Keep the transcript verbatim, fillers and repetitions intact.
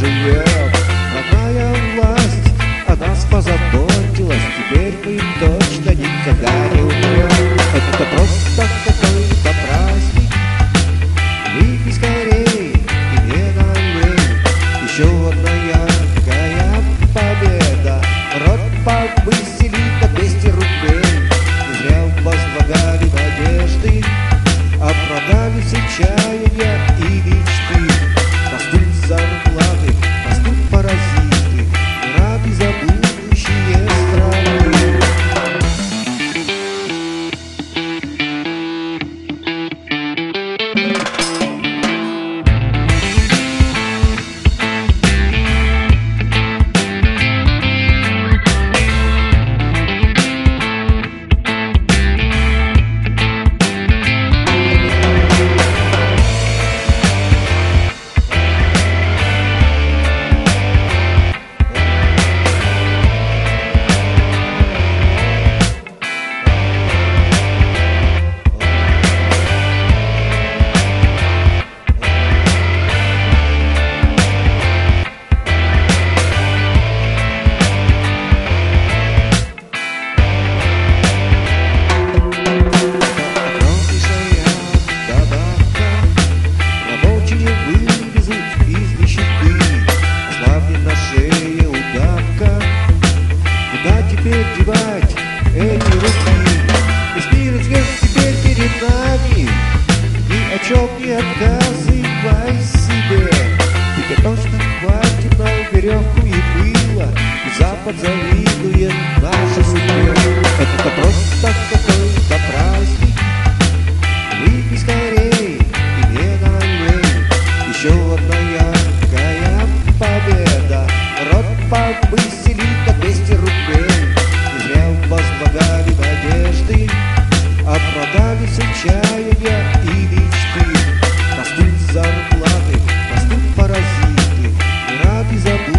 живем. Родная власть о нас позаботилась, теперь мы точно никогда не умрем. Это просто какой-то праздник, выпей скорей и не налей. Еще одна яркая победа, рот повысили до двести рублей. Не зря возлагали надежды, оправдали все чаяния и мечты. Растут зарплаты, растут паразиты, мы рады за будущее страны. Теперь девать эти руки? Весь мир известен теперь перед нами. Ни о чем не отказывай себе. Тебе точно хватит на веревку и мыло, и Запад завидует нашей судьбе. Это просто какой-то праздник, выпей скорей и не налей. Еще одна яркая победа, рот повысили до двести рублей. Возлагали надежды, оправдали все чаяния и мечты. Растут зарплаты, растут паразиты, мы рады за будущее.